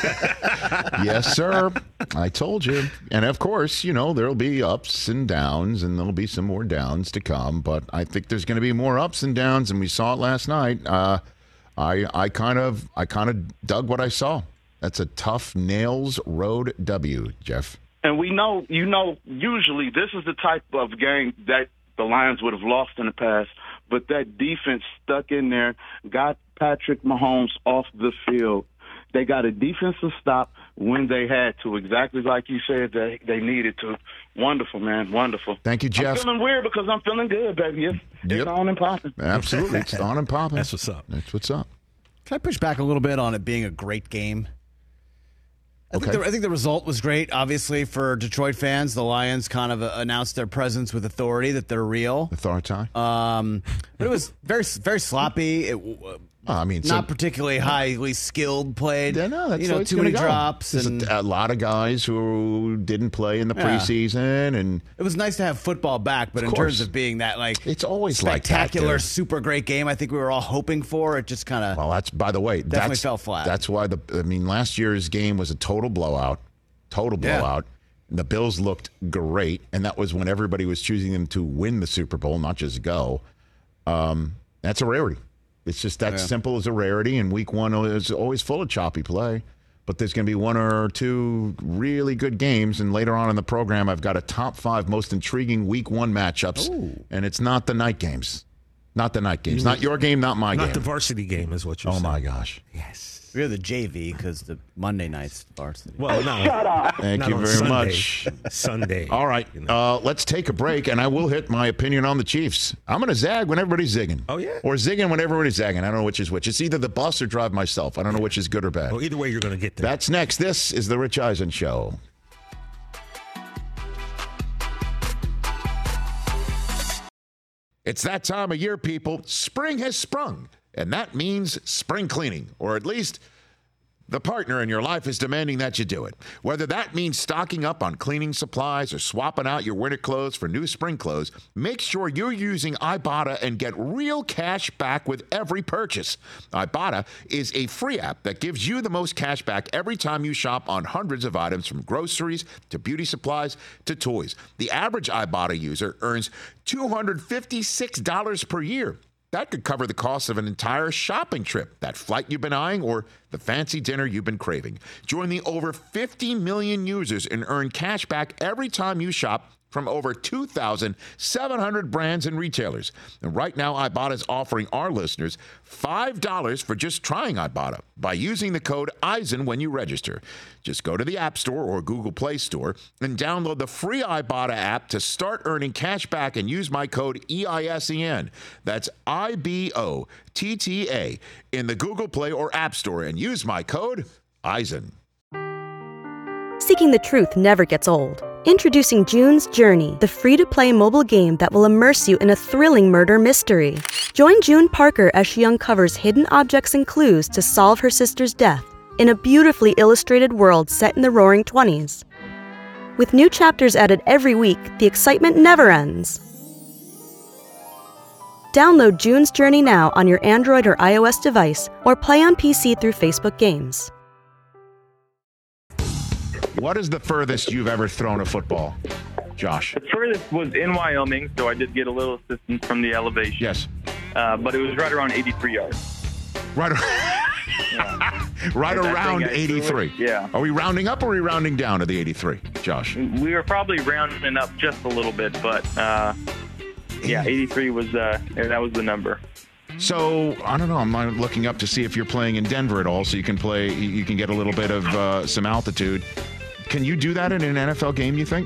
Yes, sir. I told you. And, of course, you know, there'll be ups and downs, and there'll be some more downs to come. But I think there's going to be more ups and downs, and we saw it last night. Uh, I I kind of I kind of dug what I saw. That's a tough nails road W, Jeff. And we know, you know, usually this is the type of game that the Lions would have lost in the past. But that defense stuck in there, got Patrick Mahomes off the field. They got a defensive stop when they had to, exactly like you said they, they needed to. Wonderful, man, wonderful. Thank you, Jeff. I'm feeling weird because I'm feeling good, baby. It's, yep. it's on and popping. Absolutely, it's on and popping. That's what's up. That's what's up. Can I push back a little bit on it being a great game? I, okay. think the, I think the result was great, obviously, for Detroit fans. The Lions kind of uh, announced their presence with authority, that they're real. Authority. Um, but it was very, very sloppy. It, uh, Oh, I mean, not so, particularly highly skilled played. Yeah, no, that's you know, too many go. drops. There's and a, a lot of guys who didn't play in the yeah. preseason, and it was nice to have football back. But in course. terms of being that like it's always spectacular, like that, super great game, I think we were all hoping for. It just kind of well, that's by the way, definitely that's, fell flat. That's why the I mean, last year's game was a total blowout, total blowout. Yeah. The Bills looked great, and that was when everybody was choosing them to win the Super Bowl, not just go. Um, that's a rarity. It's just that Yeah. simple as a rarity, and week one is always full of choppy play. But there's going to be one or two really good games, and later on in the program, I've got a top five most intriguing week one matchups, Ooh. and it's not the night games. Not the night games. Not your game, not my Not game. the varsity game is what you're oh, saying. my gosh. Yes. We're the J V because the Monday night's varsity. Well, no. Shut up. Thank Not you on very Sunday. much. Sunday. All right, you know. uh, let's take a break, and I will hit my opinion on the Chiefs. I'm going to zag when everybody's zigging. Oh, yeah? Or zigging when everybody's zagging. I don't know which is which. It's either the bus or drive myself. I don't know which is good or bad. Well, either way, you're going to get there. That's next. This is The Rich Eisen Show. It's that time of year, people. Spring has sprung, and that means spring cleaning, or at least the partner in your life is demanding that you do it. Whether that means stocking up on cleaning supplies or swapping out your winter clothes for new spring clothes, make sure you're using Ibotta and get real cash back with every purchase. Ibotta is a free app that gives you the most cash back every time you shop on hundreds of items, from groceries to beauty supplies to toys. The average Ibotta user earns two hundred fifty-six dollars per year. That could cover the cost of an entire shopping trip, that flight you've been eyeing, or the fancy dinner you've been craving. Join the over fifty million users and earn cash back every time you shop from over two thousand seven hundred brands and retailers. And right now, Ibotta is offering our listeners five dollars for just trying Ibotta by using the code Eisen when you register. Just go to the App Store or Google Play Store and download the free Ibotta app to start earning cash back and use my code E I S E N. That's I B O T T A in the Google Play or App Store and use my code Eisen. Seeking the truth never gets old. Introducing June's Journey, the free-to-play mobile game that will immerse you in a thrilling murder mystery. Join June Parker as she uncovers hidden objects and clues to solve her sister's death in a beautifully illustrated world set in the Roaring Twenties. With new chapters added every week, the excitement never ends. Download June's Journey now on your Android or iOS device, or play on P C through Facebook Games. What is the furthest you've ever thrown a football, Josh? The furthest was in Wyoming, so I did get a little assistance from the elevation. Yes. Uh, but it was right around eighty-three yards. Right, yeah. right And that around thing I threw it- eighty-three. Yeah. Are we rounding up or are we rounding down to the eighty-three, Josh? We were probably rounding up just a little bit, but uh, yeah, eighty-three was uh, that was the number. So I don't know. I'm not looking up to see if you're playing in Denver at all, so you can play. You can get a little bit of uh, some altitude. Can you do that in an N F L game, you think?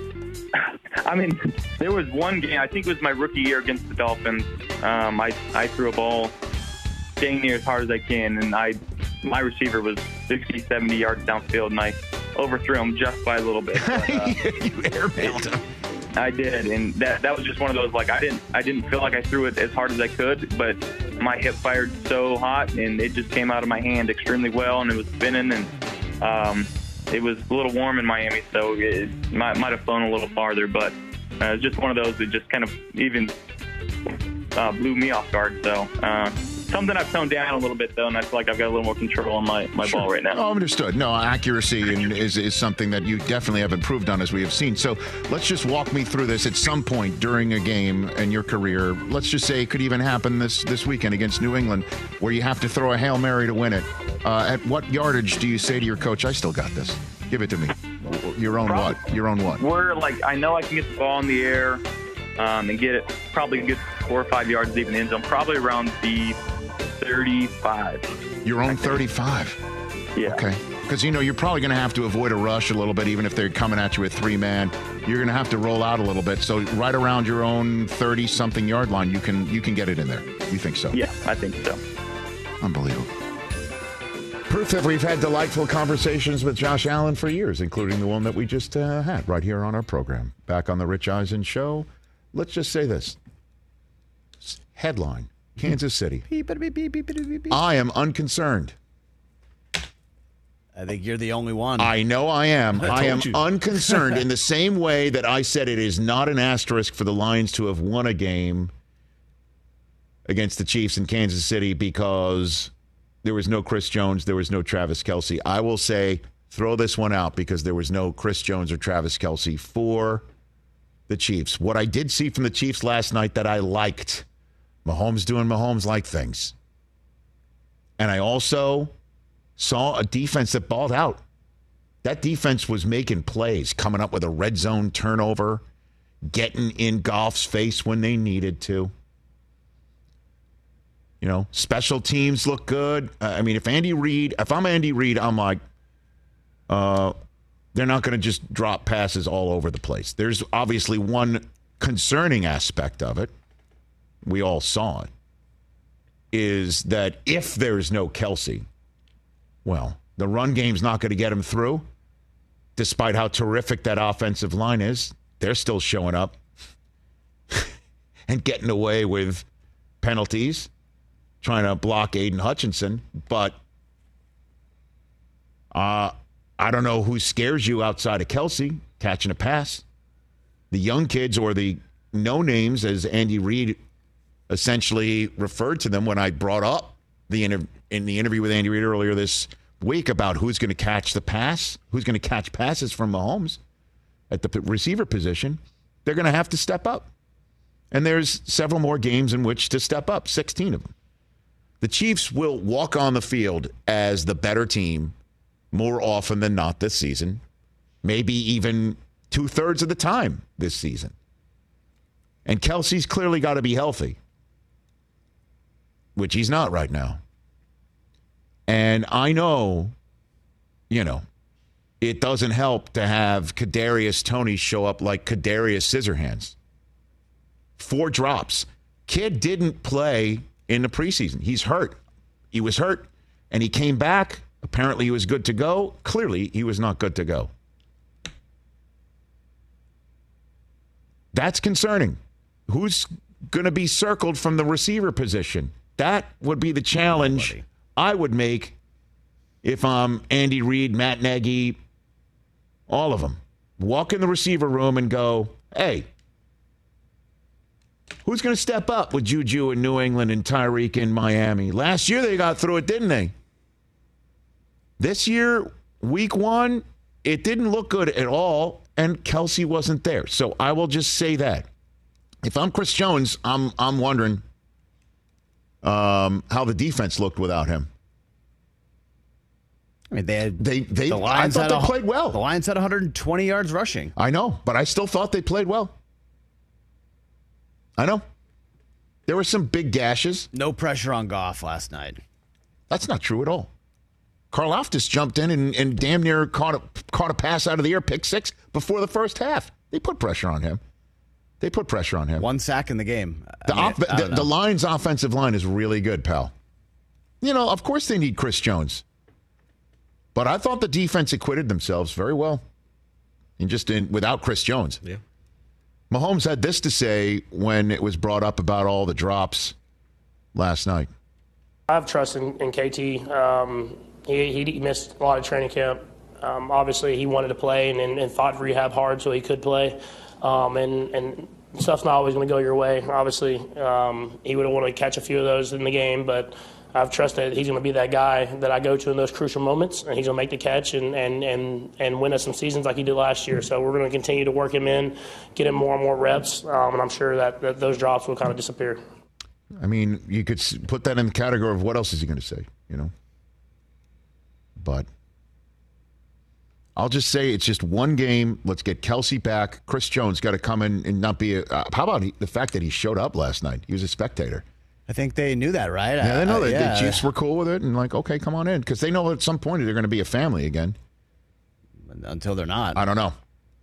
I mean, there was one game, I think it was my rookie year against the Dolphins. Um, I, I threw a ball dang near as hard as I can, and I my receiver was sixty, seventy yards downfield, and I overthrew him just by a little bit. But, uh, you airmailed him. I did, and that that was just one of those, like, I didn't I didn't feel like I threw it as hard as I could, but my hip fired so hot, and it just came out of my hand extremely well, and it was spinning, and um, it was a little warm in Miami, so it might, might have flown a little farther, but uh, it was just one of those that just kind of even uh, blew me off guard. So uh, something I've toned down a little bit, though, and I feel like I've got a little more control on my, my Sure. ball right now. Oh, understood. No, accuracy and is, is something that you definitely have improved on, as we have seen. So let's just walk me through this at some point during a game in your career. Let's just say it could even happen this, this weekend against New England, where you have to throw a Hail Mary to win it. Uh, at what yardage do you say to your coach, I still got this? Give it to me. Your own Probably. what? Your own what? We're like, I know I can get the ball in the air um, and get it probably get four or five yards deep in the end zone, probably around the thirty-five. Your own thirty-five. Yeah. Okay. Because, you know, you're probably going to have to avoid a rush a little bit, even if they're coming at you with three man. You're going to have to roll out a little bit. So right around your own thirty-something yard line, you can you can get it in there. You think so? Yeah, I think so. Unbelievable. Proof that we've had delightful conversations with Josh Allen for years, including the one that we just uh, had right here on our program. Back on the Rich Eisen Show, let's just say this. Headline, Kansas City. I am unconcerned. I think you're the only one. I know I am. I I am told you. unconcerned in the same way that I said it is not an asterisk for the Lions to have won a game against the Chiefs in Kansas City because there was no Chris Jones, there was no Travis Kelce. I will say, throw this one out because there was no Chris Jones or Travis Kelce for the Chiefs. What I did see from the Chiefs last night that I liked, Mahomes doing Mahomes-like things. And I also saw a defense that balled out. That defense was making plays, coming up with a red zone turnover, getting in Goff's face when they needed to. You know, special teams look good. Uh, I mean, if Andy Reid, if I'm Andy Reid, I'm like, uh, they're not going to just drop passes all over the place. There's obviously one concerning aspect of it. We all saw it. Is that if there's no Kelce, well, the run game's not going to get him through. Despite how terrific that offensive line is, they're still showing up and getting away with penalties, trying to block Aiden Hutchinson. But uh, I don't know who scares you outside of Kelce catching a pass. The young kids or the no-names, as Andy Reid essentially referred to them when I brought up the inter- in the interview with Andy Reid earlier this week about who's going to catch the pass, who's going to catch passes from Mahomes at the p- receiver position. They're going to have to step up. And there's several more games in which to step up, sixteen of them. The Chiefs will walk on the field as the better team more often than not this season, maybe even two-thirds of the time this season. And Kelce's clearly got to be healthy, which he's not right now. And I know, you know, it doesn't help to have Kadarius Toney show up like Kadarius Scissorhands. Four drops. Kid didn't play in the preseason. He's hurt. He was hurt, and he came back. Apparently he was good to go. Clearly he was not good to go. That's concerning. Who's going to be circled from the receiver position? That would be the challenge Nobody. I would make if I'm Andy Reid, Matt Nagy, all of them. Walk in the receiver room and go, hey, who's going to step up with Juju in New England and Tyreek in Miami? Last year they got through it, didn't they? This year, week one, it didn't look good at all, and Kelce wasn't there. So I will just say that. If I'm Chris Jones, I'm I'm wondering um, how the defense looked without him. I mean, they had they they. The Lions I thought had they a, played well. The Lions had one hundred twenty yards rushing. I know, but I still thought they played well. I know. There were some big gashes. No pressure on Goff last night. That's not true at all. Karlaftis jumped in and, and damn near caught a, caught a pass out of the air, pick six, before the first half. They put pressure on him. They put pressure on him. One sack in the game. The, I mean, off, the, the Lions' offensive line is really good, pal. You know, of course they need Chris Jones. But I thought the defense acquitted themselves very well. And just in, without Chris Jones. Yeah. Mahomes had this to say when it was brought up about all the drops last night. I have trust in, in K T. Um, he, he missed a lot of training camp. Um, obviously, he wanted to play and, and, and fought rehab hard so he could play. Um, and, and stuff's not always going to go your way. Obviously, um, he would have wanted to catch a few of those in the game, but I have trust that he's going to be that guy that I go to in those crucial moments, and he's going to make the catch and, and, and, and win us some seasons like he did last year. So we're going to continue to work him in, get him more and more reps, um, and I'm sure that, that those drops will kind of disappear. I mean, you could put that in the category of what else is he going to say, you know? But I'll just say it's just one game. Let's get Kelce back. Chris Jones got to come in and not be a uh, – how about he, the fact that he showed up last night? He was a spectator. I think they knew that, right? Yeah, they know uh, that yeah. the Chiefs were cool with it and like, okay, come on in. Because they know at some point they're going to be a family again. Until they're not. I don't know.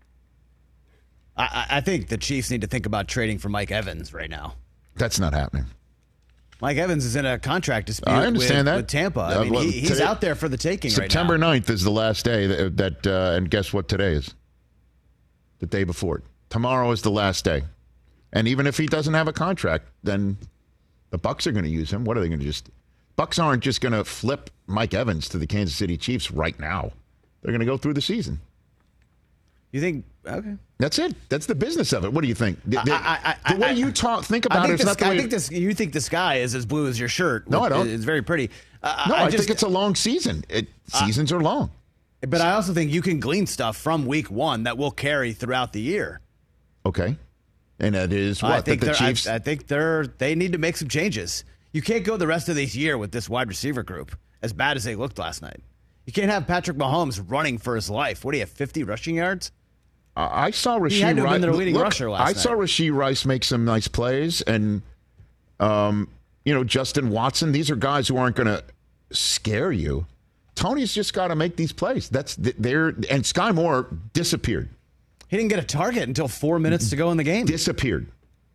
I, I think the Chiefs need to think about trading for Mike Evans right now. That's not happening. Mike Evans is in a contract dispute I understand with, that. with Tampa. I Uh, mean, well, he, he's today- out there for the taking September right now. ninth is the last day that, that uh, and guess what today is? The day before it. Tomorrow is the last day. And even if he doesn't have a contract, then the Bucs are going to use him. What are they going to just Bucs aren't just going to flip Mike Evans to the Kansas City Chiefs right now. They're going to go through the season. You think okay. That's it. That's the business of it. What do you think? The, the- I, I, the way I, you talk, think I about think it. It's the not the sky, way I think this. You think the sky is as blue as your shirt? No, I don't. It's very pretty. Uh, no, I, I just, think it's a long season. It, seasons are long. But I also think you can glean stuff from week one that will carry throughout the year. Okay, and that is what I think that the they're- Chiefs. I, I think they're they need to make some changes. You You can't go the rest of this year with this wide receiver group as bad as they looked last night. You can't have Patrick Mahomes running for his life. What do you have, fifty rushing yards? Uh, I saw Rashee He had to have Rice. been their leading look, rusher last I night. saw Rashee Rice make some nice plays, and um, you know, Justin Watson. These are guys who aren't going to scare you. Tony's just got to make these plays. That's there. And Sky Moore disappeared. He didn't get a target until four minutes to go in the game. Disappeared.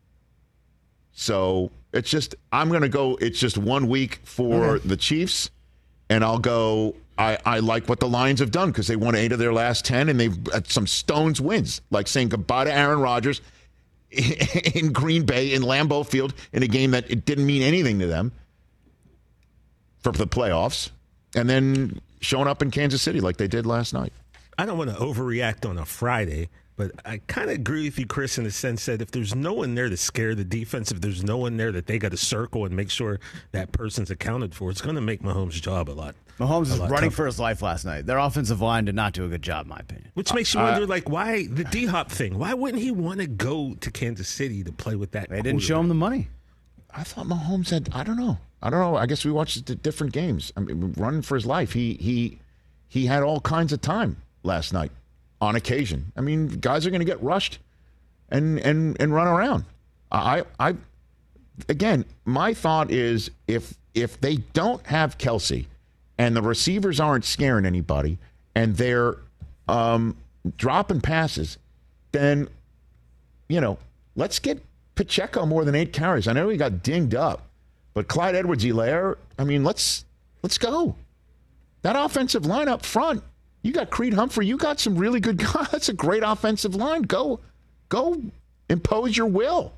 So it's just, I'm going to go, it's just one week for Okay. the Chiefs, and I'll go, I, I like what the Lions have done because they won eight of their last ten, and they've had some stones wins, like saying goodbye to Aaron Rodgers in Green Bay, in Lambeau Field, in a game that it didn't mean anything to them for the playoffs, and then showing up in Kansas City like they did last night. I don't want to overreact on a Friday, but I kind of agree with you, Chris, in the sense that if there's no one there to scare the defense, if there's no one there that they got to circle and make sure that person's accounted for, it's going to make Mahomes' job a lot. Mahomes a was lot running tougher. for his life last night. Their offensive line did not do a good job, in my opinion. Which makes you Uh, wonder, like, why the D-Hop thing? Why wouldn't he want to go to Kansas City to play with that? They didn't show him the money. I thought Mahomes had, I don't know. I don't know. I guess we watched the different games. I mean, running for his life. He he he had all kinds of time last night on occasion. I mean, guys are going to get rushed and and and run around. I I again, my thought is if if they don't have Kelsey and the receivers aren't scaring anybody and they're um, dropping passes, then you know, let's get Pacheco more than eight carries. I know he got dinged up, but Clyde Edwards-Helaire, I mean, let's let's go. That offensive line up front, you got Creed Humphrey, you got some really good guys. That's a great offensive line. Go, go impose your will.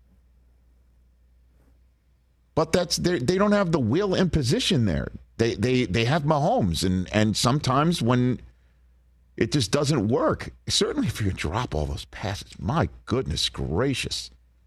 But that's they they don't have the will imposition there. They they they have Mahomes, and and sometimes when it just doesn't work, certainly if you drop all those passes, my goodness gracious.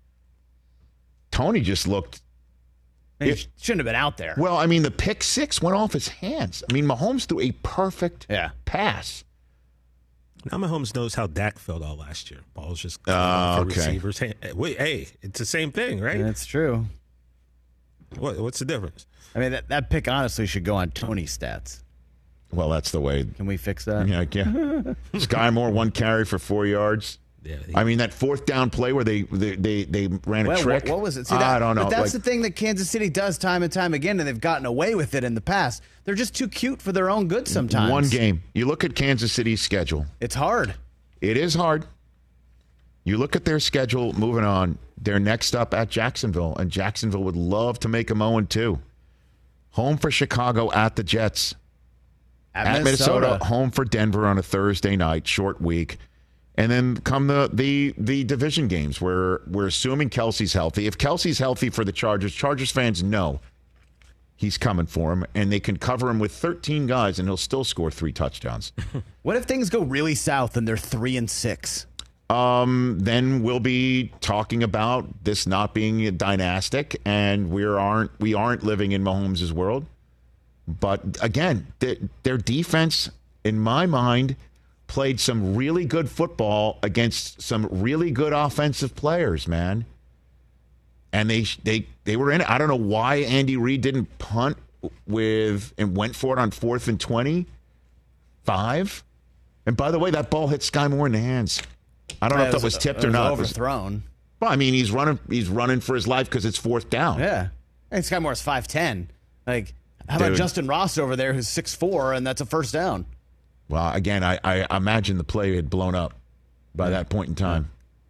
Tony just looked. He it, shouldn't have been out there. Well, I mean, the pick six went off his hands. I mean, Mahomes threw a perfect yeah. pass. Now Mahomes knows how Dak felt all last year. Ball's just uh, for okay. receivers. Hey, wait, hey, it's the same thing, right? That's true. What what's the difference? I mean, that, that pick honestly should go on Tony's stats. Well, that's the way. Can we fix that? Yeah, yeah. Sky Moore, one carry for four yards. Yeah, he, I mean, that fourth down play where they they they, they ran a well, trick. What, what was it? See, that, I don't know. But that's like, the thing that Kansas City does time and time again, and they've gotten away with it in the past. They're just too cute for their own good sometimes. One game. You look at Kansas City's schedule. It's hard. It is hard. You look at their schedule moving on. They're next up at Jacksonville, and Jacksonville would love to make them oh and two. Home for Chicago at the Jets. At, At Minnesota. Minnesota, home for Denver on a Thursday night, short week. And then come the the the division games where we're assuming Kelsey's healthy. If Kelsey's healthy for the Chargers, Chargers fans know he's coming for him, and they can cover him with thirteen guys, and he'll still score three touchdowns. What if things go really south and they're three and six? Um, then we'll be talking about this not being dynastic, and we aren't we aren't living in Mahomes' world. But again, th- their defense, in my mind, played some really good football against some really good offensive players, man. And they they they were in it. I don't know why Andy Reid didn't punt with and went for it on fourth and twenty-five. And by the way, that ball hit Sky Moore in the hands. I don't know Yeah, if that was tipped it or was not. Overthrown. Well, I mean, he's running. He's running for his life because it's fourth down. Yeah, and Sky Moore's five ten. Like, how about Dude. Justin Ross over there, who's six four, and that's a first down? Well, again, I, I imagine the play had blown up by that point in time.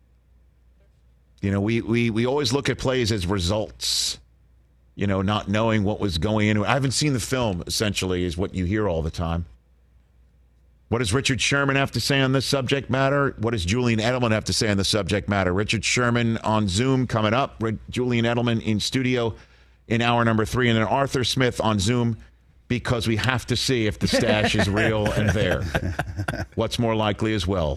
You know, we, we, we always look at plays as results, you know, not knowing what was going into it. I haven't seen the film, essentially, is what you hear all the time. What does Richard Sherman have to say on this subject matter? What does Julian Edelman have to say on the subject matter? Richard Sherman on Zoom coming up. Julian Edelman in studio in hour number three. And then Arthur Smith on Zoom, because we have to see if the stash is real and there. What's more likely as well?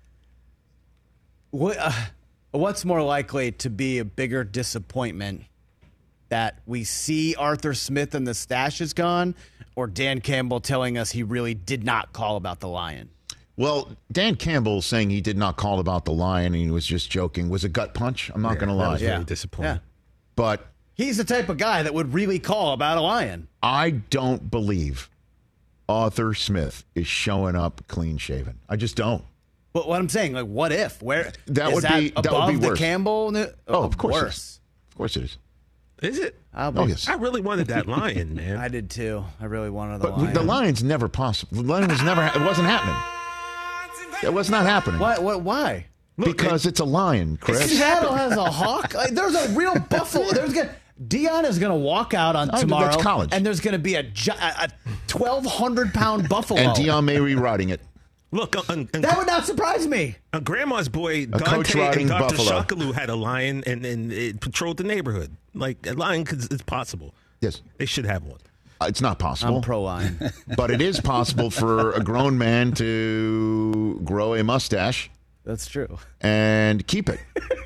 What, uh, what's more likely to be a bigger disappointment? That we see Arthur Smith and the stash is gone, or Dan Campbell telling us he really did not call about the Lion? Well, Dan Campbell saying he did not call about the Lion and he was just joking was a gut punch. I'm not Yeah, going to that lie. was really disappointing. Yeah. But He's the type of guy that would really call about a lion. I don't believe Arthur Smith is showing up clean shaven. I just don't. But what I'm saying, like, what if? Where that is would that be above that would be the worse. Campbell? Oh, oh, of course, worse. It is. Of course it is. Is it? I'll Oh yes. I really wanted that lion, man. I did too. I really wanted the But lion. the lion's never possible. The lion was never. It wasn't happening. It was not happening. What? What? Why? Because it's a lion, Chris. Seattle has a hawk. Like, there's a real buffalo. There's gonna Dion is going to walk out on Oh, tomorrow. that's college. And there's going to be a gi- a twelve hundred pound buffalo. And Dion may be riding it. Look, uh, uh, that would not surprise me. Uh, Grandma's boy coach Dante riding and Doctor buffalo. Shakalu had a lion, and, and it patrolled the neighborhood. Like a lion is it's possible. Yes, they should have one. Uh, It's not possible. I'm pro lion. But it is possible for a grown man to grow a mustache. That's true. And keep it.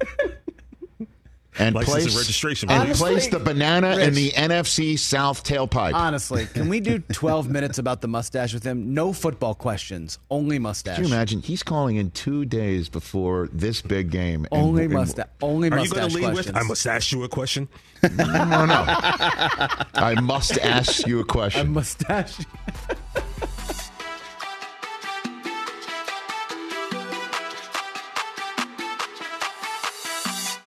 And License place, and registration. and Honestly, place the banana Rich, in the N F C South tailpipe. Honestly, can we do twelve minutes about the mustache with him? No football questions, only mustache. Can you imagine? He's calling in two days before this big game. and- Only and- mustache. Only Are you mustache going to lead questions. with? I must ask you a question. No, no. I must ask you a A question. mustache.